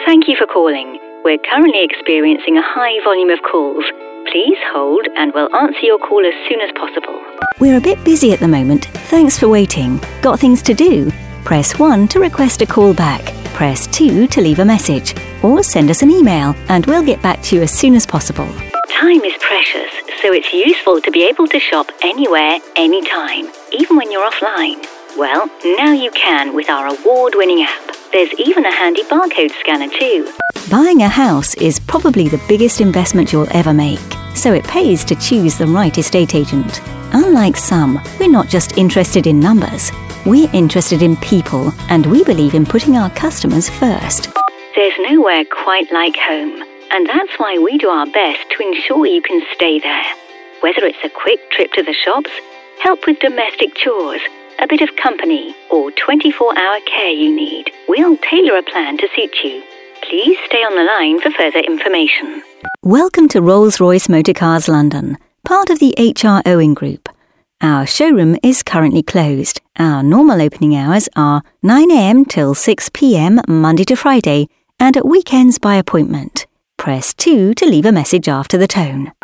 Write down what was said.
Thank you for calling. We're currently experiencing a high volume of calls. Please hold and we'll answer your call as soon as possible. We're a bit busy at the moment. Thanks for waiting. Got things to do? Press 1 to request a call back. Press 2 to leave a message. Or send us an email and we'll get back to you as soon as possible. Time is precious, so it's useful to be able to shop anywhere, anytime, even when you're offline. Well, now you can with our award-winning app. There's even a handy barcode scanner too. Buying a house is probably the biggest investment you'll ever make, so it pays to choose the right estate agent. Unlike some, we're not just interested in numbers. We're interested in people, and we believe in putting our customers first. There's nowhere quite like home, and that's why we do our best to ensure you can stay there. Whether it's a quick trip to the shops, help with domestic chores, a bit of company, or 24-hour care you need, we'll tailor a plan to suit you. Please stay on the line for further information. Welcome to Rolls-Royce Motor Cars London, part of the HR Owen Group. Our showroom is currently closed. Our normal opening hours are 9 a.m. till 6 p.m. Monday to Friday, and at weekends by appointment. Press 2 to leave a message after the tone.